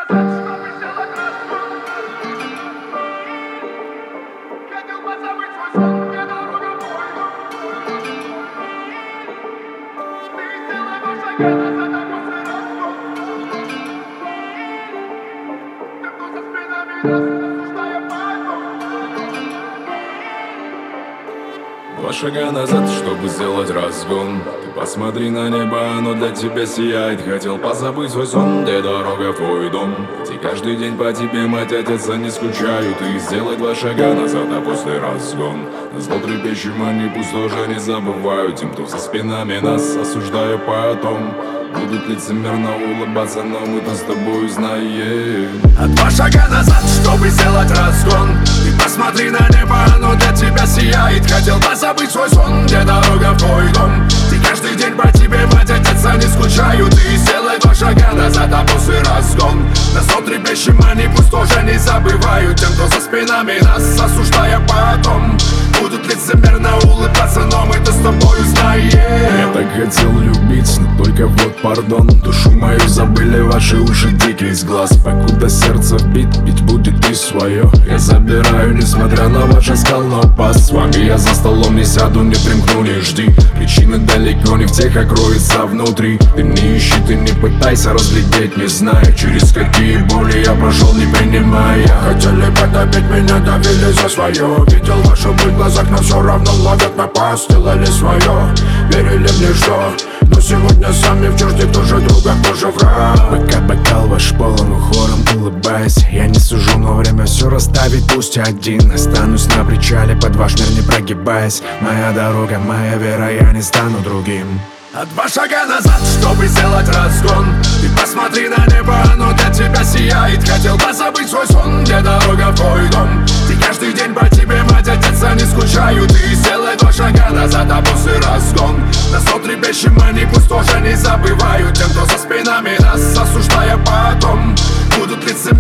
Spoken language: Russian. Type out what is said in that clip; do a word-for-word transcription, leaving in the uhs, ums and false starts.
Два шага назад, чтобы сделать разгон. Ты посмотри на небо, оно для тебя сияет. Хотел позабыть свой сон, где дорога в твой дом. Где каждый день по тебе мать, отец, они скучают. И сделай два шага назад, а после разгон. На зло трепещем они пусть тоже не забывают. Тем, кто за спинами нас, осуждая потом, будут лицемерно улыбаться, но мы-то с тобой знаем. А два шага назад, чтобы сделать разгон. Ты посмотри на небо, оно для тебя сияет. Хотел позабыть свой сон, где дорога в твой дом. Ты каждый день по тебе, мать, отец, они скучают. И сделай два шага назад, а после разгон. На сон трепещем они пусть тоже не забывают. Тем, кто за спинами нас, осуждая потом, будут лицемерно улыбаться, но мы-то с тобой знаем. Я так хотел любить, но только вот пардон. Душу мою забыли ваши уши, дикий из глаз. Покуда сердце бит, бить будет и свое. Я забираю, несмотря на ваш оскал, но пас. С вами я за столом не сяду, не примкну, не жди. Причины далеко не в тех, а кроется внутри. Ты не ищи, ты не пытайся разглядеть, не зная, через какие боли я прошел, не принимая. Хотели потопить меня, давили за свое. Видел вашу боль в глазах, но все равно ловят напасть. Сделали свое, верили мне, что но сегодня сами в чужде, кто же друга, кто же враг. Пока бокал ваш полон, хором улыбаясь, я не сужу, но время все расставить, пусть один. Останусь на причале, под ваш мир не прогибаясь. Моя дорога, моя вера, я не стану другим. А два шага назад, чтобы сделать разгон. Ты посмотри на небо, оно для тебя сияет. Хотел позабыть свой сон, где дорога в твой дом. Ты каждый день по тебе, мать, отец, они скучают. И сделай два шага назад, а после разгон. На сон трепещем они пусть тоже не забывают. Тем, кто за спинами нас, осуждая потом, будут лицемерно